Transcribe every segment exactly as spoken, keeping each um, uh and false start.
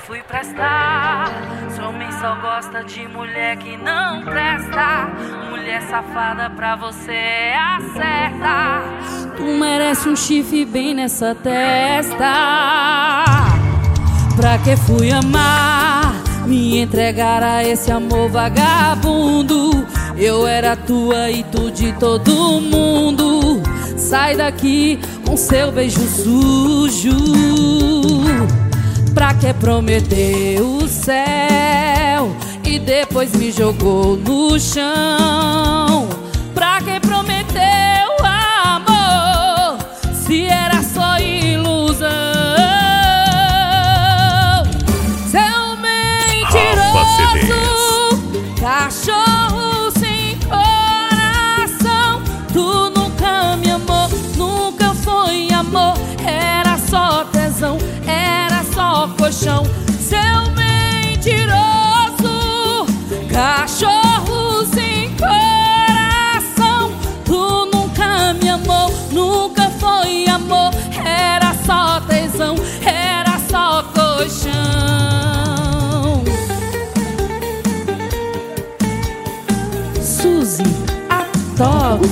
fui prestar? Se homem só gosta de mulher que não presta, mulher safada pra você é a certa. Tu merece um chifre bem nessa testa. Pra que fui amar, me entregar a esse amor vagabundo? Eu era tua e tu de todo mundo. Sai daqui com seu beijo sujo. Pra que prometeu o céu e depois me jogou no chão? Pra que prometeu amor se era só ilusão? Seu mentiroso, cachorro sem coração. Tu nunca me amou, nunca foi amor. Era só tesão, era só colchão. Seu mentiroso, cachorro sem coração. Tu nunca me amou, nunca foi amor. Era só tesão, era só colchão. Suzy, a top.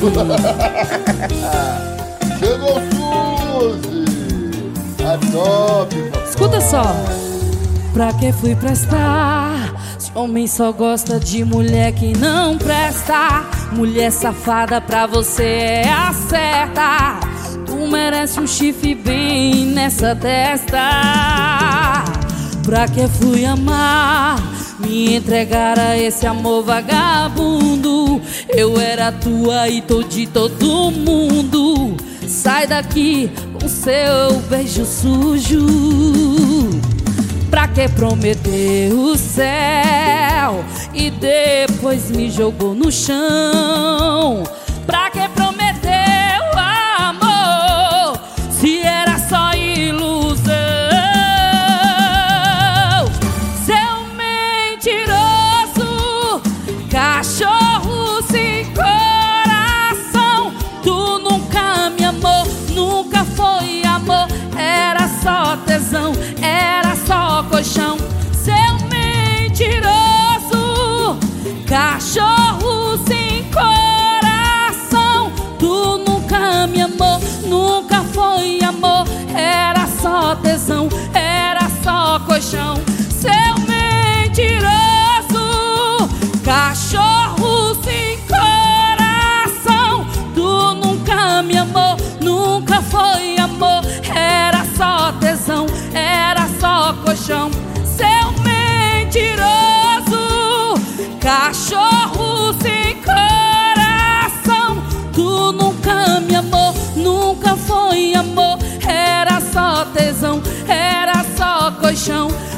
Chegou Suzy, a top. Escuta só. Pra que fui prestar? Se homem só gosta de mulher que não presta, mulher safada pra você é a certa. Tu merece um chifre bem nessa testa. Pra que fui amar, me entregar a esse amor vagabundo? Eu era tua e tô de todo mundo. Sai daqui com seu beijo sujo. Pra que prometeu o céu e depois me jogou no chão? Pra que prometeu amor se era só ilusão? Seu mentiroso, cachorro sem coração. Tu nunca me amou, nunca foi amor. Era só tesão, era só colchão. Seu mentiroso, cachorro sem coração. Tu nunca me amou, nunca foi amor. Era só tesão, era só colchão. Seu mentiroso, cachorro sem coração. Tu nunca me amou, nunca foi amor. Era só tesão, era só colchão. Seu mentiroso, cachorro sem coração. Tu nunca me amou, nunca foi amor. Era só tesão, era só colchão.